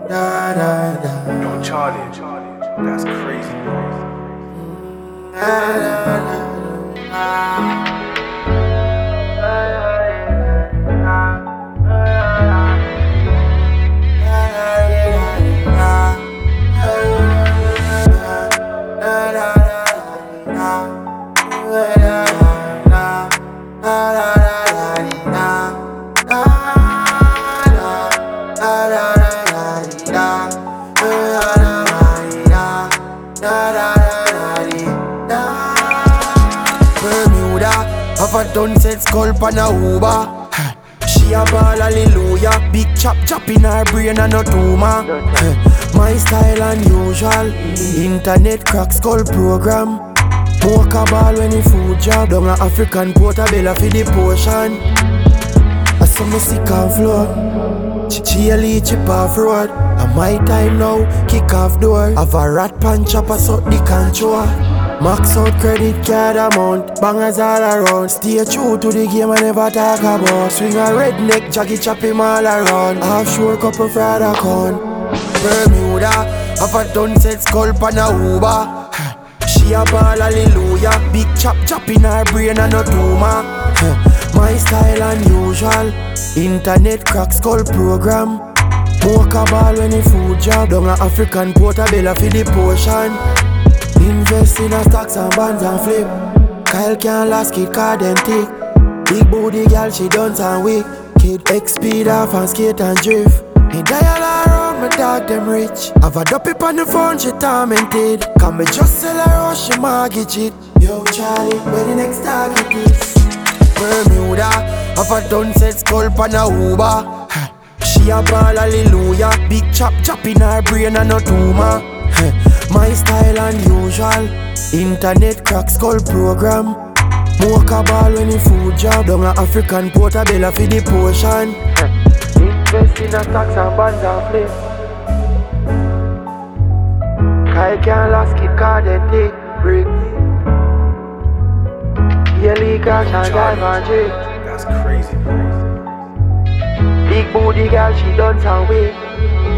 Da da da. Yo, Charlie, that's crazy. Da da da. Bermuda, have a done set skull pan a Uber. She a ball hallelujah. Big chop in her brain and no tumor. My style unusual. Internet crack skull program. Smoke a ball when the food job. Down a African portabella for the portion. I saw me sick and flow. Chili chip off road. And my time now, kick off door. Have a rat pan chopper so the control. Max out credit card amount. Bangers all around. Stay true to the game and never talk about. Swing a redneck, jackie chop him all around. Offshore couple fraud account. Bermuda, have a done set skull pan a Uber. She a ball hallelujah. Big chop in her brain and no tumor. My style unusual. Internet crack skull program. Smoke a ball when the food job. Down a African portabella for the portion. Invest in a stocks and bonds and flip. Kyle can't last kid card them thick. Big booty girl she dance and wick. Kid X speed off and skate and drift. Me dial around my dog them rich. Have a dopey on the phone she tormented. Can me just sell her out she mortgage it. Yo Charlie, where the next target is? Bermuda, have a done set skull pan a Uber. She a ball hallelujah. Big chop in her brain and no tumor. My style unusual. Internet crack skull program. Smoke a ball when the food job. Down a African portabella for the portion. Invest in a stocks and bonds and flip. Kyle can't last kid card and take bricks. Yearly cash and drive and drink. That's crazy. Big booty girl she dance and wait.